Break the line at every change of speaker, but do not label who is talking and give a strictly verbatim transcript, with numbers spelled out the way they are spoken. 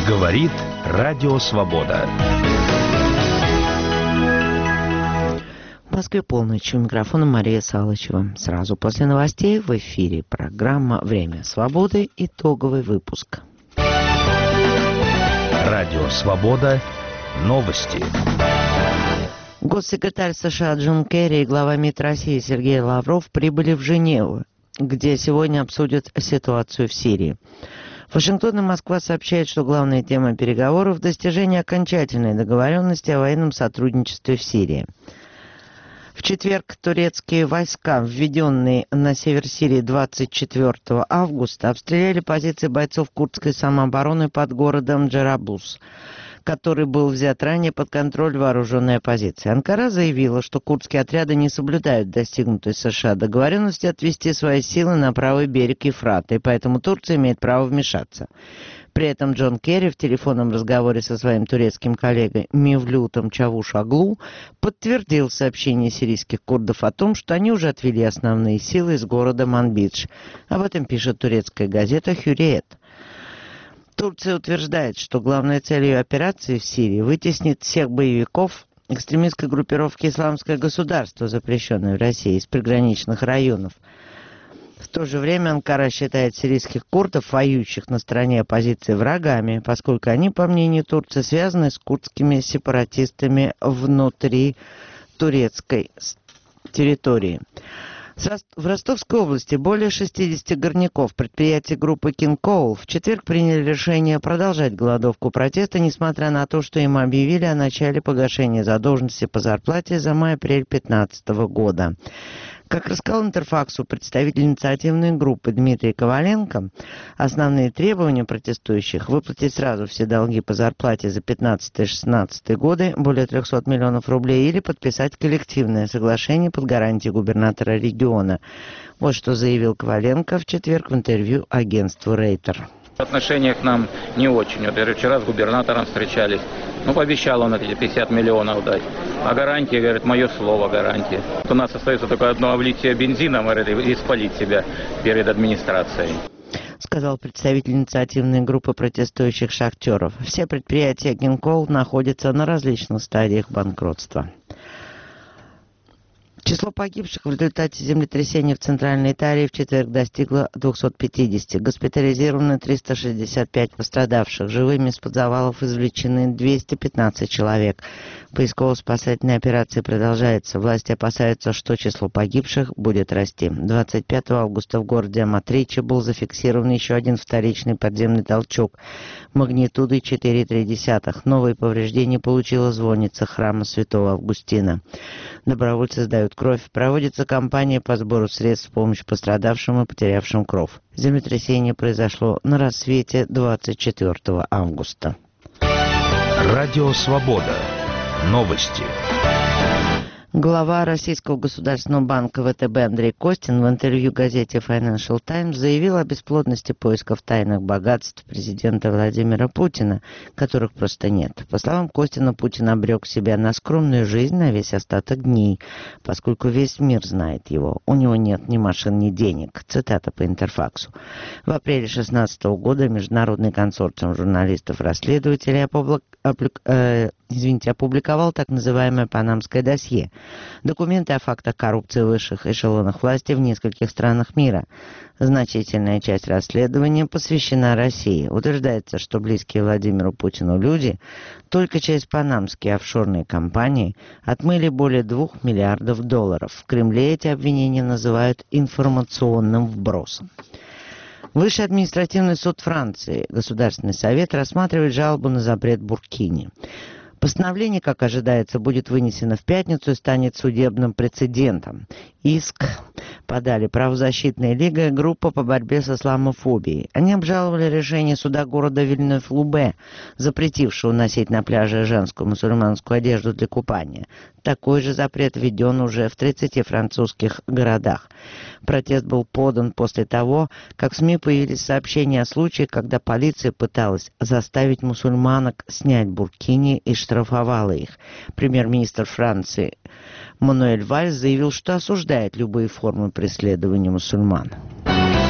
Говорит Радио Свобода.
В Москве полночь. У микрофона Мария Салычева. Сразу после новостей в эфире программа «Время свободы». Итоговый выпуск.
Радио Свобода. Новости.
Госсекретарь США Джон Керри и глава МИД России Сергей Лавров прибыли в Женеву, где сегодня обсудят ситуацию в Сирии. Вашингтон и Москва сообщают, что главная тема переговоров – достижение окончательной договоренности о военном сотрудничестве в Сирии. В четверг турецкие войска, введенные на север Сирии двадцать четвёртого августа, обстреляли позиции бойцов курдской самообороны под городом Джераблус, который был взят ранее под контроль вооруженной оппозиции. Анкара заявила, что курдские отряды не соблюдают достигнутой США договоренности отвести свои силы на правый берег Ефрата, и поэтому Турция имеет право вмешаться. При этом Джон Керри в телефонном разговоре со своим турецким коллегой Мевлютом Чавушоглу подтвердил сообщение сирийских курдов о том, что они уже отвели основные силы из города Манбидж. Об этом пишет турецкая газета «Хюриет». Турция утверждает, что главной целью операции в Сирии вытеснить всех боевиков экстремистской группировки «Исламское государство», запрещенной в России, из приграничных районов. В то же время Анкара считает сирийских курдов, воюющих на стороне оппозиции, врагами, поскольку они, по мнению Турции, связаны с курдскими сепаратистами внутри турецкой территории. В Ростовской области более шестидесяти горняков предприятий группы King Coal в четверг приняли решение продолжать голодовку протеста, несмотря на то, что им объявили о начале погашения задолженности по зарплате за май-апрель две тысячи пятнадцатого года. Как рассказал Интерфаксу представитель инициативной группы Дмитрий Коваленко, основные требования протестующих – выплатить сразу все долги по зарплате за пятнадцатый-шестнадцатый годы, более трехсот миллионов рублей, или подписать коллективное соглашение под гарантией губернатора региона. Вот что заявил Коваленко в четверг в интервью агентству Рейтер.
Отношения к нам не очень. Вот я вчера с губернатором встречались. Ну, пообещал он эти пятьдесят миллионов дать. А гарантия, говорит, мое слово гарантия. У нас остается только одно облитие бензином, говорит, и спалить себя перед администрацией.
Сказал представитель инициативной группы протестующих шахтеров. Все предприятия Генкол находятся на различных стадиях банкротства. Число погибших в результате землетрясения в Центральной Италии в четверг достигло двухсот пятидесяти. Госпитализированы триста шестьдесят пять пострадавших. Живыми из-под завалов извлечены двести пятнадцать человек. Поисково-спасательная операция продолжается. Власти опасаются, что число погибших будет расти. двадцать пятого августа в городе Аматриче был зафиксирован еще один вторичный подземный толчок магнитудой четыре целых три десятых. Новые повреждения получила звонница храма Святого Августина. Добровольцы сдают кровь. Проводится кампания по сбору средств в помощь пострадавшим и потерявшим кровь. Землетрясение произошло на рассвете двадцать четвёртого августа.
Радио Свобода. Новости.
Глава Российского государственного банка вэ тэ бэ Андрей Костин в интервью газете Financial Times заявил о бесплодности поисков тайных богатств президента Владимира Путина, которых просто нет. По словам Костина, Путин обрек себя на скромную жизнь на весь остаток дней, поскольку весь мир знает его. У него нет ни машин, ни денег. Цитата по Интерфаксу. В апреле две тысячи шестнадцатого года Международный консорциум журналистов-расследователей опублик... Опублик... Э... Извините, опубликовал так называемое «Панамское досье». Документы о фактах коррупции в высших эшелонах власти в нескольких странах мира. Значительная часть расследования посвящена России. Утверждается, что близкие Владимиру Путину люди только через панамские офшорные компании отмыли более двух миллиардов долларов. В Кремле эти обвинения называют информационным вбросом. Высший административный суд Франции, Государственный совет, рассматривает жалобу на запрет буркини. Постановление, как ожидается, будет вынесено в пятницу и станет судебным прецедентом. Иск подали правозащитная лига и группа по борьбе с исламофобией. Они обжаловали решение суда города Вильнёв-Лубе, запретившего носить на пляже женскую мусульманскую одежду для купания. Такой же запрет введен уже в тридцати французских городах. Протест был подан после того, как в СМИ появились сообщения о случаях, когда полиция пыталась заставить мусульманок снять буркини и штрафовала их. Премьер-министр Франции Мануэль Вальс заявил, что осуждает любые формы преследования мусульман.